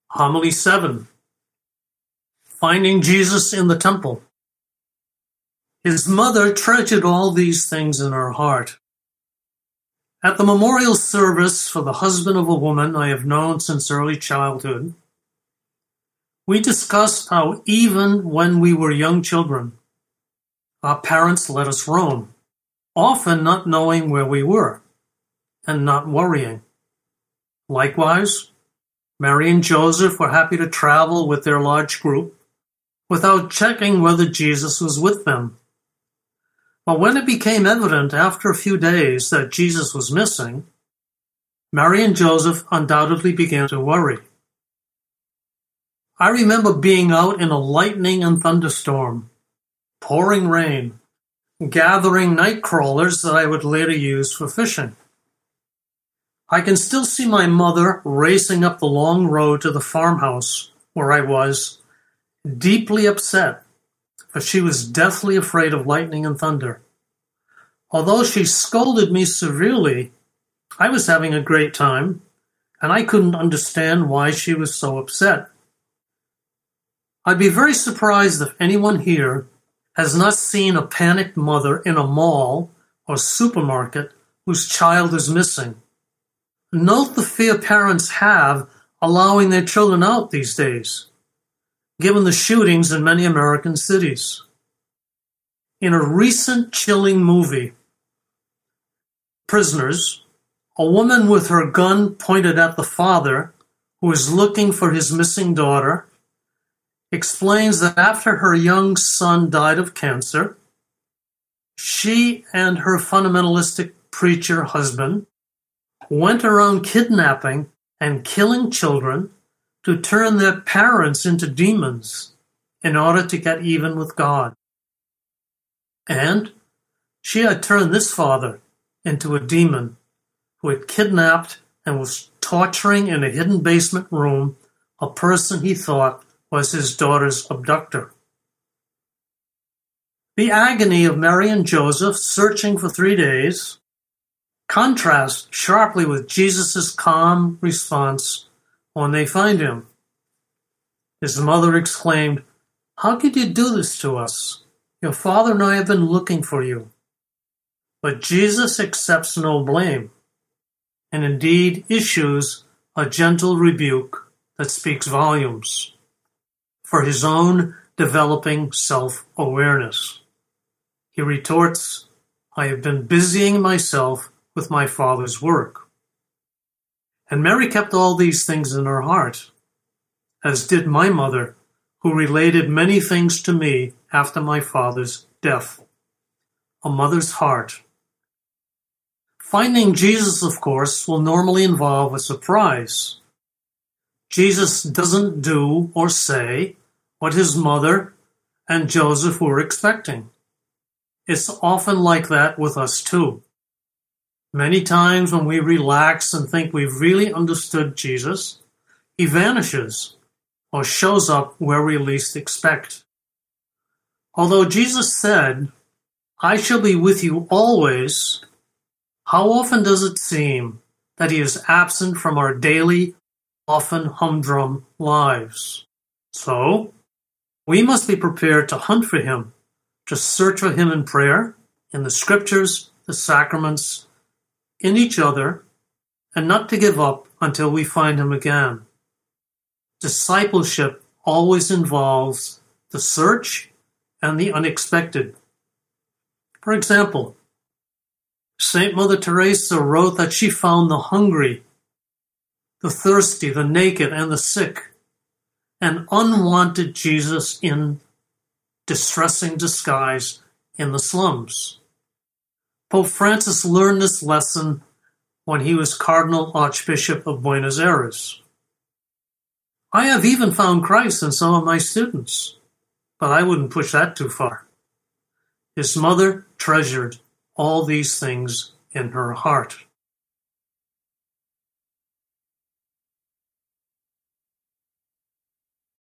Homily 7. Finding Jesus in the Temple. His mother treasured all these things in her heart. At the memorial service for the husband of a woman I have known since early childhood, we discussed how even when we were young children, our parents let us roam, often not knowing where we were and not worrying. Likewise, Mary and Joseph were happy to travel with their large group without checking whether Jesus was with them. But when it became evident after a few days that Jesus was missing, Mary and Joseph undoubtedly began to worry. I remember being out in a lightning and thunderstorm, pouring rain, gathering night crawlers that I would later use for fishing. I can still see my mother racing up the long road to the farmhouse where I was, deeply upset, for she was deathly afraid of lightning and thunder. Although she scolded me severely, I was having a great time, and I couldn't understand why she was so upset. I'd be very surprised if anyone here has not seen a panicked mother in a mall or supermarket whose child is missing. Note the fear parents have allowing their children out these days, given the shootings in many American cities. In a recent chilling movie, Prisoners, a woman with her gun pointed at the father, who is looking for his missing daughter, explains that after her young son died of cancer, she and her fundamentalistic preacher husband went around kidnapping and killing children to turn their parents into demons in order to get even with God. And she had turned this father into a demon who had kidnapped and was torturing in a hidden basement room a person he thought was his daughter's abductor. The agony of Mary and Joseph searching for 3 days contrasts sharply with Jesus' calm response when they find him. His mother exclaimed, "How could you do this to us? Your father and I have been looking for you." But Jesus accepts no blame, and indeed issues a gentle rebuke that speaks volumes for his own developing self-awareness. He retorts, "I have been busying myself with my Father's work." And Mary kept all these things in her heart, as did my mother, who related many things to me after my father's death. A mother's heart. Finding Jesus, of course, will normally involve a surprise. Jesus doesn't do or say what his mother and Joseph were expecting. It's often like that with us too. Many times when we relax and think we've really understood Jesus, he vanishes or shows up where we least expect. Although Jesus said, "I shall be with you always," how often does it seem that he is absent from our daily, often humdrum lives? So, we must be prepared to hunt for him, to search for him in prayer, in the scriptures, the sacraments, in each other, and not to give up until we find him again. Discipleship always involves the search and the unexpected. For example, Saint Mother Teresa wrote that she found the hungry, the thirsty, the naked, and the sick, and unwanted Jesus in distressing disguise in the slums. Pope Francis learned this lesson when he was Cardinal Archbishop of Buenos Aires. I have even found Christ in some of my students, but I wouldn't push that too far. His mother treasured all these things in her heart.